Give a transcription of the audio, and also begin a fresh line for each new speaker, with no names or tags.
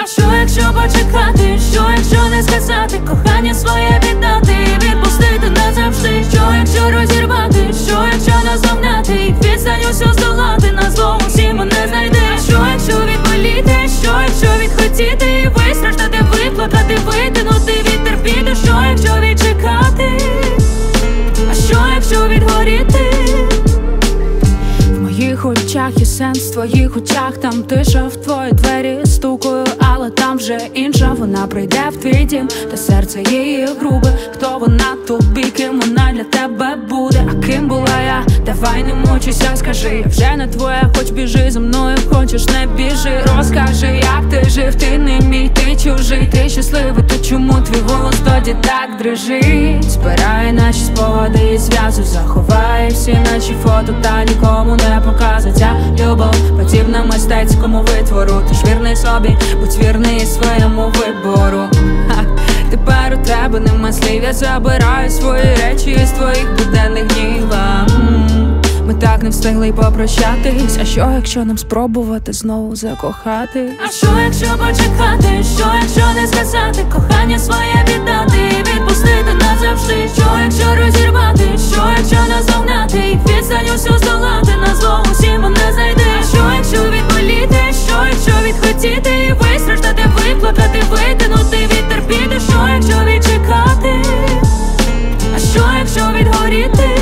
що якщо почекати, що якщо не сказати, кохання своє віддати, відпустити назавжди, що якщо розірвати, що якщо наздогнати, і відстань усю здолати, на зло усі мене знайде. Що якщо відболіти, що якщо відхотіти, і вистраждати, виплакати, витягнути, відтерпіти, що якщо відчекати, а що якщо відгоріти. В моїх очах є сенс, в твоїх очах там тиша, в твої двері стукаю, але там вже інша. Вона прийде в твій дім, та серце її грубе. Хто вона тобі, ким вона для тебе буде? А ким була я? Давай не мучайся, скажи, я вже не твоя, хоч біжи за мною, хочеш не біжи. Розкажи, як ти жив, ти не мій, ти чужий, ти щасливий, то чому твій голос тоді так дрижить? Збирає наші спогади і зв'язу, заховає всі наші фото, та нікому не показує. Ця любов подібна мистецькому витвору, ти ж вірний собі, будь вірний своєму вибору. Тепер у тебе нема слів, я забираю свої речі із твоїх буденних днів. Ми так не встигли й попрощатись. А що якщо нам спробувати знову закохати? А що якщо почекати, що якщо не сказати, кохання своє віддати, відпустити назавжди, що якщо розірвати, що якщо наздогнати, і відстань усю здолати, на зло усі мене знайде. Що якщо відболіти, що якщо відхотіти, і вистраждати, виплакати, витягнути, відтерпіти, що якщо відчекати, а що якщо відгоріти.